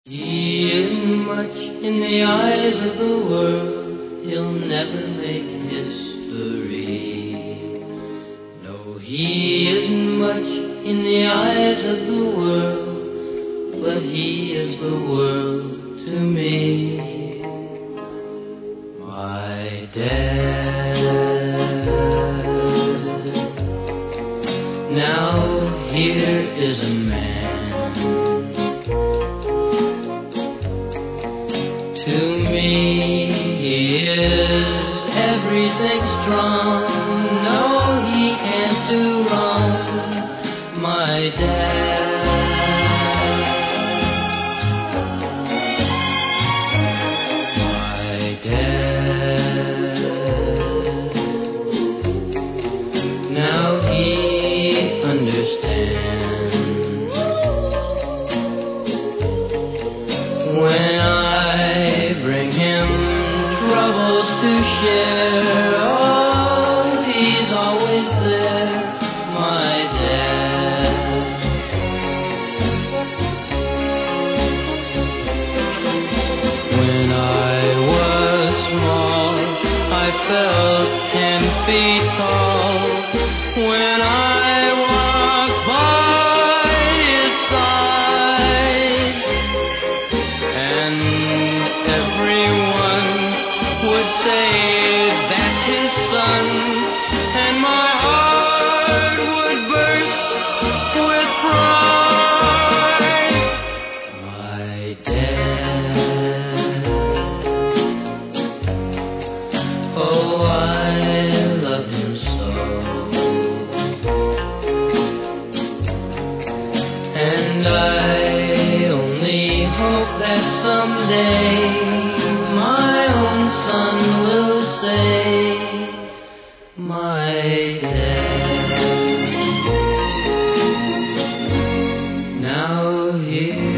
He isn't much in the eyes of the world, he'll never make history. No, he isn't much in the eyes of the world, but he is the world to me. My dad. Now here is a man. To me, he is everything strong. No, he can't do wrong. My dad. My dad. Now he understands. When I bring him troubles to share, oh, he's always there, my dad. When I was small, I felt 10 feet tall. When I walked by his side, and everyone would say that's his son, and my heart would burst with pride. My dad. Oh, I love him so, and I only hope that someday my own son will say, my dad. Now here